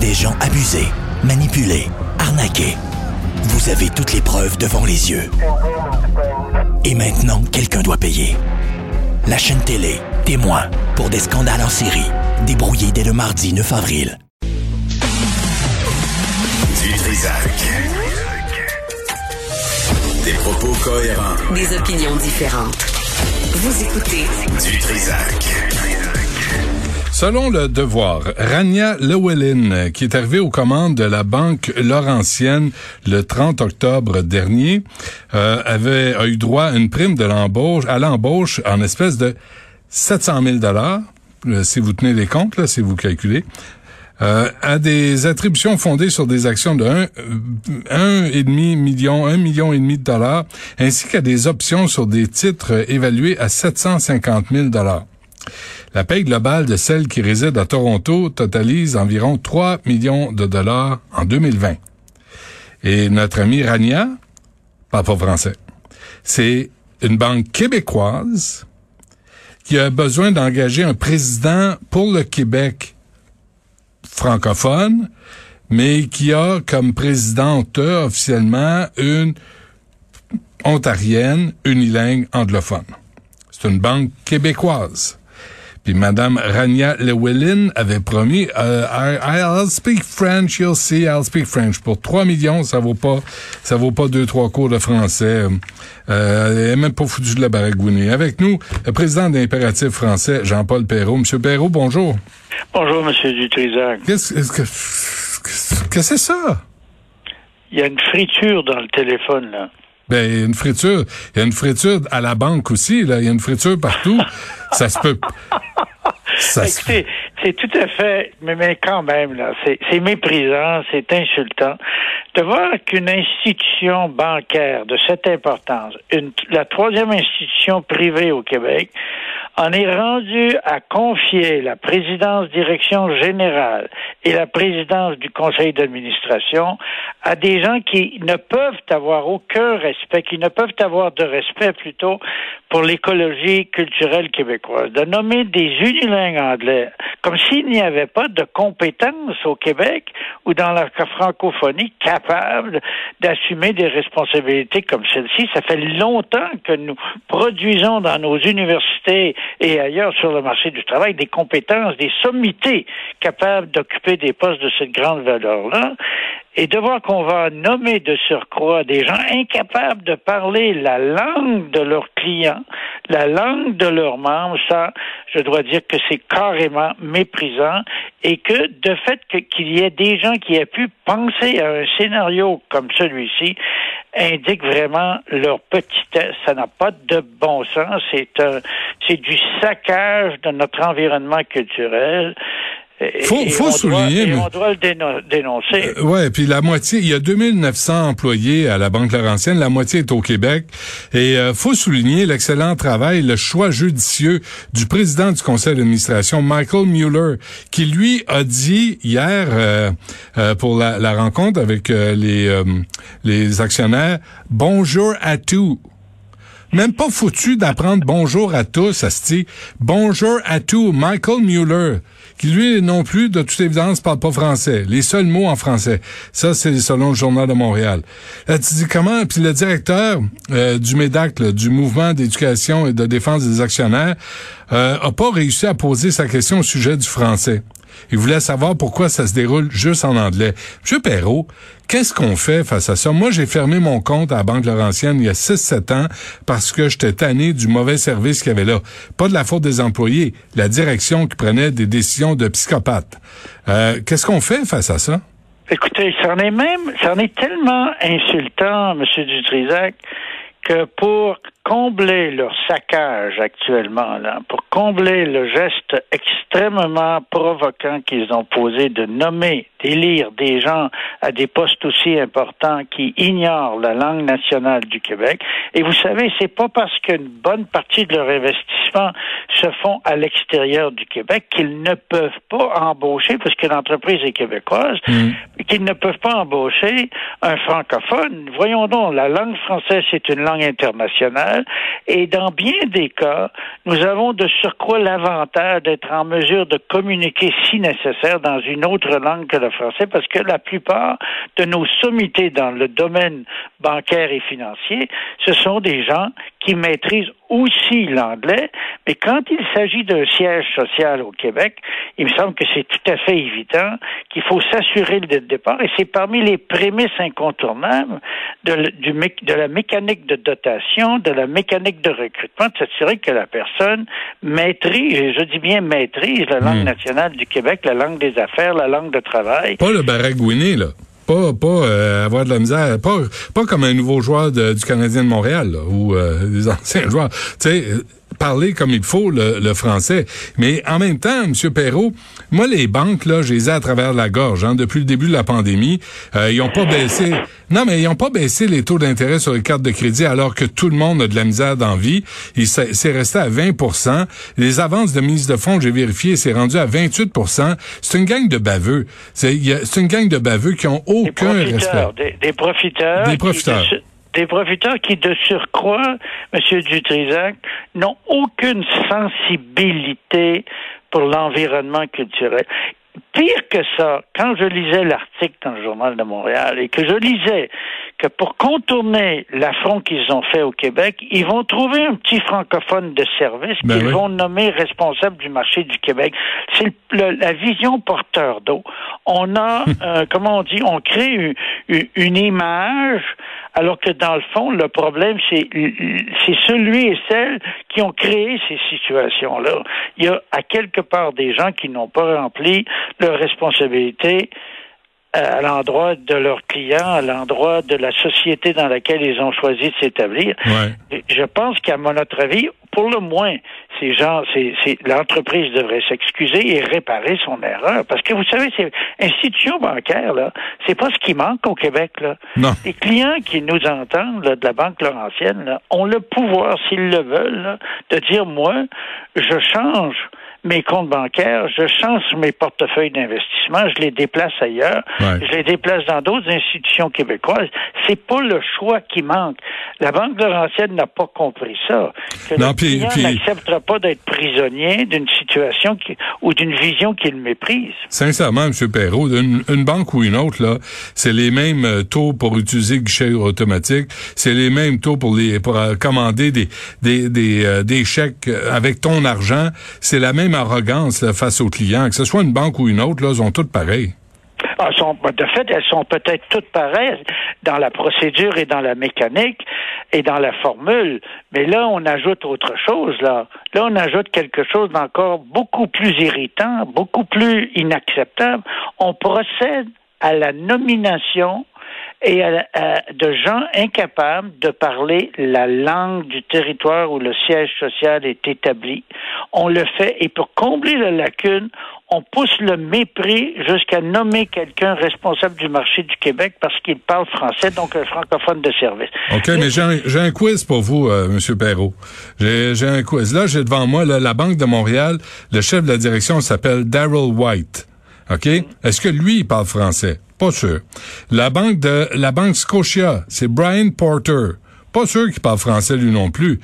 des gens abusés, manipulés, arnaqués. Vous avez toutes les preuves devant les yeux. Et maintenant, quelqu'un doit payer. La chaîne télé, témoin, pour des scandales en série, débrouillés dès le mardi 9 avril. Du Trisac. Des propos cohérents. Des opinions différentes. Vous écoutez Du Trisac. Selon Le Devoir, Rania Llewellyn, qui est arrivée aux commandes de la Banque Laurentienne le 30 octobre dernier, a eu droit à une prime à l'embauche en espèce de 700 000 $, si vous tenez les comptes, là, si vous calculez, à des attributions fondées sur des actions de 1,5 million de dollars, ainsi qu'à des options sur des titres évalués à 750 000 $. La paye globale de celle qui réside à Toronto totalise environ 3 millions de dollars en 2020. Et notre amie Rania parle pas français. C'est une banque québécoise qui a besoin d'engager un président pour le Québec francophone, mais qui a comme présidente officiellement une ontarienne unilingue anglophone. C'est une banque québécoise. Puis Madame Rania Llewellyn avait promis I'll speak French, you'll see, I'll speak French. Pour 3 millions, ça vaut pas 2-3 cours de français. Elle est même pas foutue de la baragouiner. Avec nous, le président d'Impératif français, Jean-Paul Perrault. Monsieur Perrault, bonjour. Bonjour, Monsieur Dutrisac. Qu'est-ce que c'est ça? Il y a une friture dans le téléphone, là. Ben, il y a une friture à la banque aussi, là. Il y a une friture partout. Ça se peut. Écoutez, c'est tout à fait, mais quand même, là, c'est méprisant, c'est insultant de voir qu'une institution bancaire de cette importance, la troisième institution privée au Québec, en est rendue à confier la présidence direction générale et la présidence du conseil d'administration à des gens qui ne peuvent avoir aucun respect, qui ne peuvent avoir de respect plutôt pour l'écologie culturelle québécoise. De nommer des unilingues anglais comme s'il n'y avait pas de compétences au Québec ou dans la francophonie capables d'assumer des responsabilités comme celle-ci. Ça fait longtemps que nous produisons dans nos universités et ailleurs sur le marché du travail des compétences, des sommités capables d'occuper des postes de cette grande valeur-là. Et de voir qu'on va nommer de surcroît des gens incapables de parler la langue de leurs clients, la langue de leurs membres, ça, je dois dire que c'est carrément méprisant et que de fait qu'il y ait des gens qui aient pu penser à un scénario comme celui-ci indique vraiment leur petitesse. Ça n'a pas de bon sens. C'est du saccage de notre environnement culturel. Faut souligner. On doit le dénoncer. Ouais, puis la moitié, il y a 2900 employés à la Banque Laurentienne, la moitié est au Québec. Et faut souligner l'excellent travail, le choix judicieux du président du conseil d'administration, Michael Mueller, qui lui a dit hier pour la rencontre avec les actionnaires, bonjour à tous. Même pas foutu d'apprendre bonjour à tous, ça se dit bonjour à tous, Michael Mueller, qui lui non plus, de toute évidence, parle pas français. Les seuls mots en français. Ça, c'est selon le Journal de Montréal. Là, tu dis comment? Puis le directeur du MEDAC, là, du Mouvement d'éducation et de défense des actionnaires, a pas réussi à poser sa question au sujet du français. Il voulait savoir pourquoi ça se déroule juste en anglais. Monsieur Perrault, qu'est-ce qu'on fait face à ça? Moi, j'ai fermé mon compte à la Banque Laurentienne il y a 6-7 ans parce que j'étais tanné du mauvais service qu'il y avait là. Pas de la faute des employés, la direction qui prenait des décisions de psychopathe. Qu'est-ce qu'on fait face à ça? Écoutez, ça en est tellement insultant, M. Dutrisac, que pour combler leur saccage actuellement, là, pour combler le geste extrêmement provoquant qu'ils ont posé de nommer, d'élire des gens à des postes aussi importants qui ignorent la langue nationale du Québec. Et vous savez, c'est pas parce qu'une bonne partie de leur investissement se font à l'extérieur du Québec qu'ils ne peuvent pas embaucher, parce que l'entreprise est québécoise, qu'ils ne peuvent pas embaucher un francophone. Voyons donc, la langue française, c'est une langue internationale. internationale. Et dans bien des cas, nous avons de surcroît l'avantage d'être en mesure de communiquer si nécessaire dans une autre langue que le français, parce que la plupart de nos sommités dans le domaine bancaire et financier, ce sont des gens qui maîtrisent aussi l'anglais, mais quand il s'agit d'un siège social au Québec, il me semble que c'est tout à fait évident qu'il faut s'assurer dès le départ, et c'est parmi les prémices incontournables de la mécanique de dotation, de la mécanique de recrutement, de s'assurer que la personne maîtrise, et je dis bien maîtrise, la langue nationale du Québec, la langue des affaires, la langue de travail. Pas le baragouiné, là. Pas avoir de la misère, pas comme un nouveau joueur du Canadien de Montréal, là, ou des anciens joueurs. Tu sais, parler comme il faut le français. Mais en même temps, M. Perrault, moi, les banques, là, je les ai à travers la gorge. Depuis le début de la pandémie, ils ont pas baissé... Non, mais ils ont pas baissé les taux d'intérêt sur les cartes de crédit alors que tout le monde a de la misère dans la vie. C'est resté à 20%. Les avances de mise de fonds, j'ai vérifié, c'est rendu à 28%. C'est une gang de baveux. C'est une gang de baveux qui ont aucun respect. Des profiteurs. Des profiteurs qui, de surcroît, M. Dutrisac, n'ont aucune sensibilité pour l'environnement culturel. Pire que ça, quand je lisais l'article dans le Journal de Montréal et que je lisais que pour contourner l'affront qu'ils ont fait au Québec, ils vont trouver un petit francophone de service qu'ils vont nommer responsable du marché du Québec. C'est la vision porteur d'eau. On a, on crée une image, alors que dans le fond, le problème, c'est celui et celle qui ont créé ces situations-là. Il y a à quelque part des gens qui n'ont pas rempli leur responsabilité à l'endroit de leurs clients, à l'endroit de la société dans laquelle ils ont choisi de s'établir. Ouais. Je pense qu'à notre avis, pour le moins, ces gens, l'entreprise devrait s'excuser et réparer son erreur. Parce que vous savez, ces institutions bancaires, là, c'est pas ce qui manque au Québec, là. Non. Les clients qui nous entendent, là, de la Banque Laurentienne, là, ont le pouvoir, s'ils le veulent, là, de dire, moi, je change mes comptes bancaires, je change mes portefeuilles d'investissement, je les déplace ailleurs, je les déplace dans d'autres institutions québécoises. C'est pas le choix qui manque. La Banque Laurentienne n'a pas compris ça. Le client n'acceptera pas d'être prisonnier d'une situation ou d'une vision qu'il méprise. Sincèrement, M. Perrault, une banque ou une autre, là, c'est les mêmes taux pour utiliser le guichet automatique, c'est les mêmes taux pour commander des chèques avec ton argent, c'est la même arrogance là, face aux clients, que ce soit une banque ou une autre, là, elles sont toutes pareilles. De fait, elles sont peut-être toutes pareilles dans la procédure et dans la mécanique et dans la formule. Mais là, on ajoute autre chose, là. Là, on ajoute quelque chose d'encore beaucoup plus irritant, beaucoup plus inacceptable. On procède à la nomination et de gens incapables de parler la langue du territoire où le siège social est établi. On le fait, et pour combler la lacune, on pousse le mépris jusqu'à nommer quelqu'un responsable du marché du Québec parce qu'il parle français, donc un francophone de service. OK, mais j'ai un quiz pour vous, M. Perrault. J'ai un quiz. Là, j'ai devant moi la Banque de Montréal. Le chef de la direction s'appelle Darrell White. OK? Est-ce que lui, il parle français? Pas sûr. La banque Scotia, c'est Brian Porter. Pas sûr qu'il parle français lui non plus.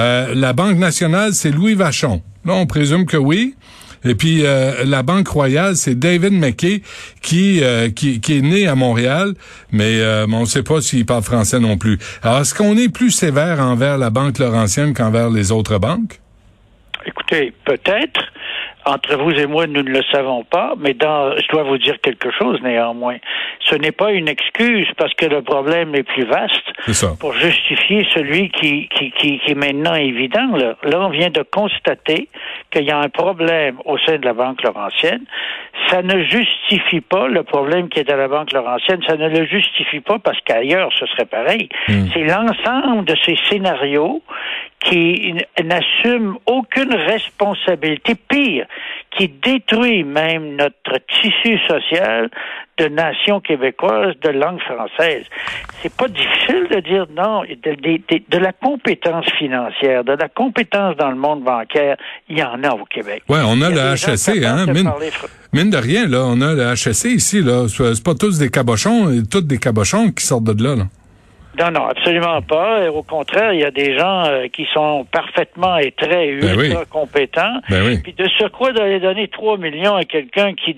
La Banque nationale, c'est Louis Vachon. Là, on présume que oui. Et puis la Banque Royale, c'est David McKay qui est né à Montréal, mais on ne sait pas s'il parle français non plus. Alors, est-ce qu'on est plus sévère envers la Banque Laurentienne qu'envers les autres banques? Écoutez, peut-être. Entre vous et moi, nous ne le savons pas, mais je dois vous dire quelque chose néanmoins. Ce n'est pas une excuse parce que le problème est plus vaste pour justifier celui qui est maintenant évident. Là, on vient de constater qu'il y a un problème au sein de la Banque Laurentienne. Ça ne justifie pas le problème qui est à la Banque Laurentienne. Ça ne le justifie pas parce qu'ailleurs, ce serait pareil. C'est l'ensemble de ces scénarios qui n'assume aucune responsabilité, pire, qui détruit même notre tissu social de nation québécoise de langue française. C'est pas difficile de dire non. De la compétence financière, de la compétence dans le monde bancaire, il y en a au Québec. Ouais, on a le HSC, hein. Mine de rien, là, on a le HSC ici, là. C'est pas tous des cabochons, toutes des cabochons qui sortent de là, là. Non, absolument pas. Et au contraire, il y a des gens qui sont parfaitement et très ultra compétents. Puis de surcroît, d'aller donner 3 millions à quelqu'un qui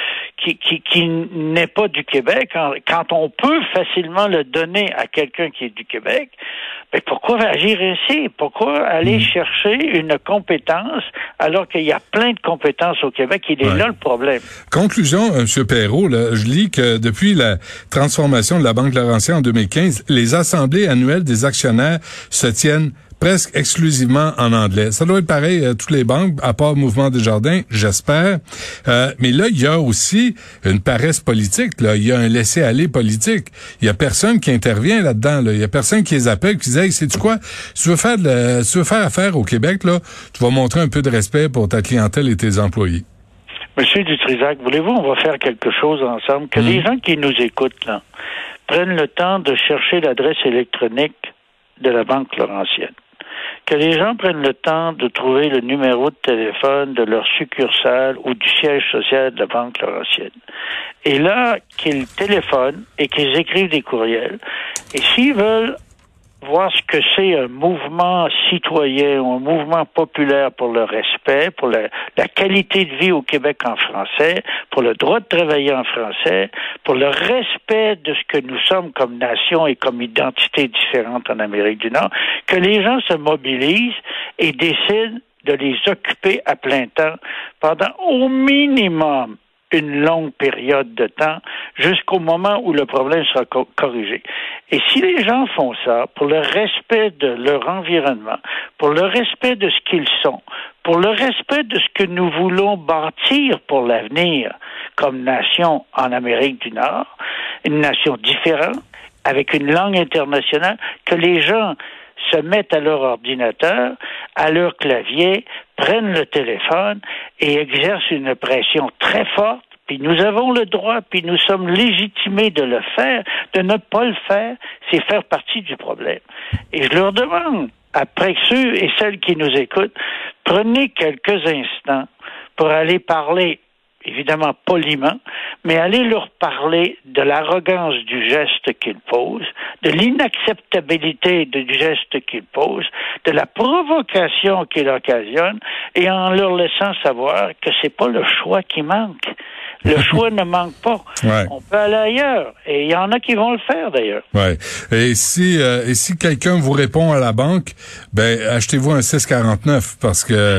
n'est pas du Québec, quand on peut facilement le donner à quelqu'un qui est du Québec, mais pourquoi agir ainsi? Pourquoi aller chercher une compétence alors qu'il y a plein de compétences au Québec? Il est là le problème. Conclusion, M. Perrault, là, je lis que depuis la transformation de la Banque Laurentienne en 2015, les assemblées annuelles des actionnaires se tiennent presque exclusivement en anglais. Ça doit être pareil à toutes les banques, à part Mouvement Desjardins, j'espère. Mais là, il y a aussi une paresse politique. Là, il y a un laisser-aller politique. Il y a personne qui intervient là-dedans. Là. Il y a personne qui les appelle, qui dit, hey, sais-tu quoi? Si tu veux faire affaire au Québec, là, tu vas montrer un peu de respect pour ta clientèle et tes employés. Monsieur Dutrisac, voulez-vous, on va faire quelque chose ensemble, que les gens qui nous écoutent, là, prennent le temps de chercher l'adresse électronique de la Banque Laurentienne. Que les gens prennent le temps de trouver le numéro de téléphone de leur succursale ou du siège social de la Banque Laurentienne. Et là, qu'ils téléphonent et qu'ils écrivent des courriels. Et s'ils veulent voir ce que c'est un mouvement citoyen ou un mouvement populaire pour le respect, pour la qualité de vie au Québec en français, pour le droit de travailler en français, pour le respect de ce que nous sommes comme nation et comme identité différente en Amérique du Nord, que les gens se mobilisent et décident de les occuper à plein temps pendant au minimum une longue période de temps jusqu'au moment où le problème sera corrigé. Et si les gens font ça pour le respect de leur environnement, pour le respect de ce qu'ils sont, pour le respect de ce que nous voulons bâtir pour l'avenir comme nation en Amérique du Nord, une nation différente, avec une langue internationale, que les gens se mettent à leur ordinateur, à leur clavier, prennent le téléphone et exercent une pression très forte, puis nous avons le droit, puis nous sommes légitimés de le faire. De ne pas le faire, c'est faire partie du problème. Et je leur demande, après ceux et celles qui nous écoutent, prenez quelques instants pour aller parler, évidemment poliment, mais aller leur parler de l'arrogance du geste qu'ils posent, de l'inacceptabilité du geste qu'ils posent, de la provocation qu'ils occasionnent, et en leur laissant savoir que c'est pas le choix qui manque. Le choix ne manque pas. Ouais. On peut aller ailleurs. Et il y en a qui vont le faire, d'ailleurs. Ouais. Et si quelqu'un vous répond à la banque, ben, achetez-vous un 649 parce que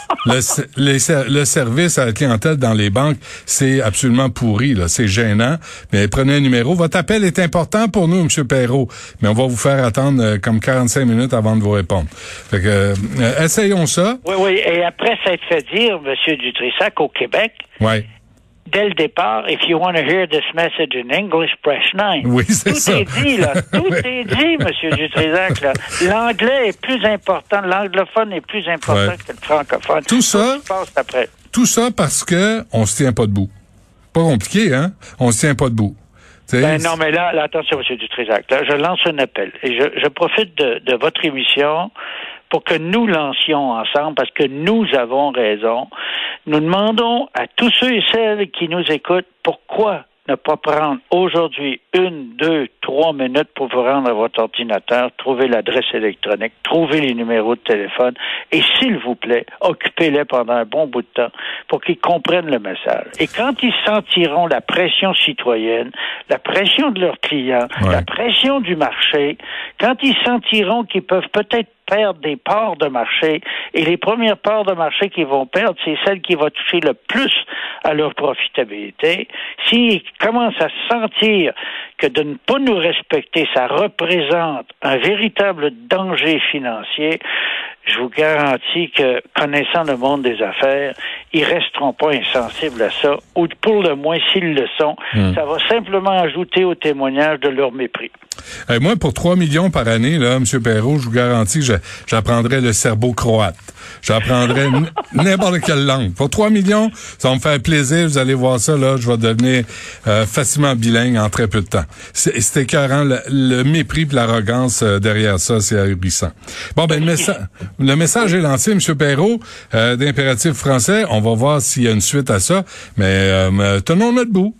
le service à la clientèle dans les banques, c'est absolument pourri, là. C'est gênant. Mais prenez un numéro. Votre appel est important pour nous, M. Perrault. Mais on va vous faire attendre comme 45 minutes avant de vous répondre. Fait que, essayons ça. Oui. Et après s'être fait dire, M. Dutrisac, au Québec. Ouais. Dès le départ, if you want to hear this message in English, press 9. Oui, c'est ça. Tout est dit, là. Tout est dit, M. Dutrisac, là. L'anglais est plus important, l'anglophone est plus important que le francophone. Tout ça, après. Tout ça parce que on se tient pas debout. Pas compliqué, hein? On se tient pas debout. Non, mais là, attention, M. Dutrisac, là, je lance un appel. Et je profite de votre émission pour que nous lancions ensemble, parce que nous avons raison. Nous demandons à tous ceux et celles qui nous écoutent, pourquoi ne pas prendre aujourd'hui 1, 2, 3 minutes pour vous rendre à votre ordinateur, trouver l'adresse électronique, trouver les numéros de téléphone et, s'il vous plaît, occupez-les pendant un bon bout de temps pour qu'ils comprennent le message. Et quand ils sentiront la pression citoyenne, la pression de leurs clients, la pression du marché, quand ils sentiront qu'ils peuvent peut-être perdre des parts de marché, et les premières parts de marché qu'ils vont perdre, c'est celles qui vont toucher le plus à leur profitabilité. S'ils commencent à sentir que de ne pas nous respecter, ça représente un véritable danger financier, je vous garantis que, connaissant le monde des affaires, ils resteront pas insensibles à ça, ou pour le moins, s'ils le sont, ça va simplement ajouter au témoignage de leur mépris. Moi, pour 3 millions par année, là, M. Perrault, je vous garantis que j'apprendrais le serbo-croate. J'apprendrais n'importe quelle langue. Pour 3 millions, ça va me faire plaisir. Vous allez voir ça, là, je vais devenir facilement bilingue en très peu de temps. C'est écœurant. Le mépris et l'arrogance derrière ça, c'est ahurissant. Bon, ben, le message est lancé, M. Perrault, d'Impératif français. On va voir s'il y a une suite à ça. Mais tenons notre bout.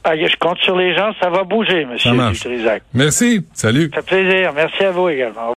je compte sur les gens, ça va bouger, M. Dutrisac. Merci, salut. Ça fait plaisir. Merci à vous également.